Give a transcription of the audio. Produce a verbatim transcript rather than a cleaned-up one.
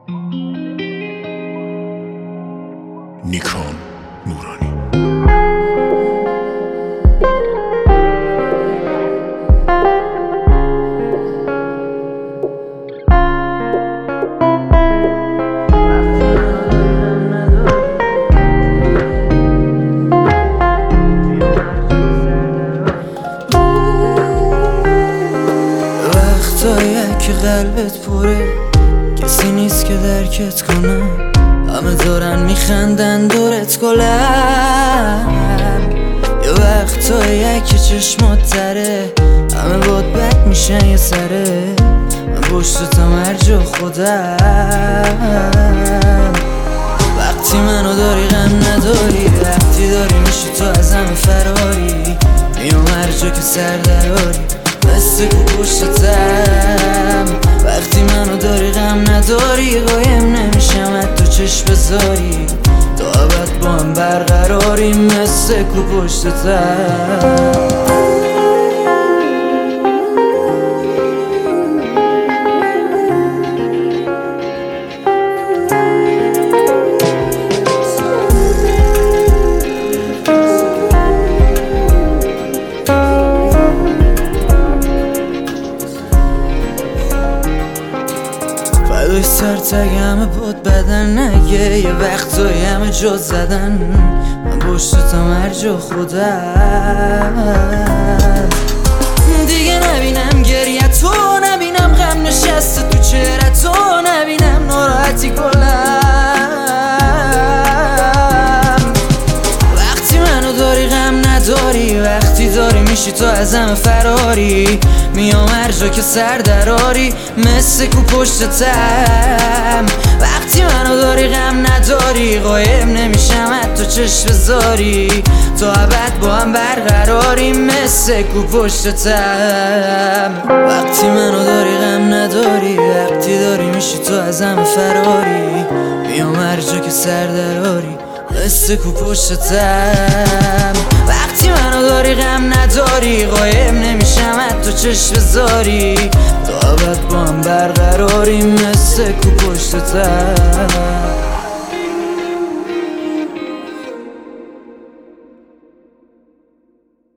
نیکان نورانی. وقتایی که قلبت پره کسی نیست که درکت کنه، همه دارن میخندن دورت گلم. یه وقتایی که چشمات تره همه باد بد میشن یه سره، من پشتتم هر جا خودم. وقتی منو داری غم نداری، وقتی داری میشی تو از همه فراری، میام هر جا که سر دراری مثل کو پشتتم. وقتی منو داری غم نداری، قایم نمیشم از تو چشم بذاری، تا ابد با هم برقراری مثل کو پشتتم. فدای سر تگ همه بود بدن نگه، یه وقتایی همه جا زدن، من پشتتم هر جا خودم. دیگه نبینم گریه تو، نبینم غم نشسته تو چهره تو، نبینم ناراحتی کلم. وقتی منو داری غم نداری، وقتی داری میشی تو از همه فراری، میام هر جا که سر دراری مثل کو پشتتم. وقتی منو داری غم نداری، قایم نمیشم از تو چشم بذاری، تا ابد با هم برقراری مثل کو پشتتم. وقتی منو داری غم نداری، وقتی داری میشی تو از همه فراری، میام هر جا که سر دراری مثل کو پشتتم. وقتی منو داری غم نداری، قایم نمیشم از تو چشم بذاری، تا ابد با هم برقراری مثل کو پشتتم.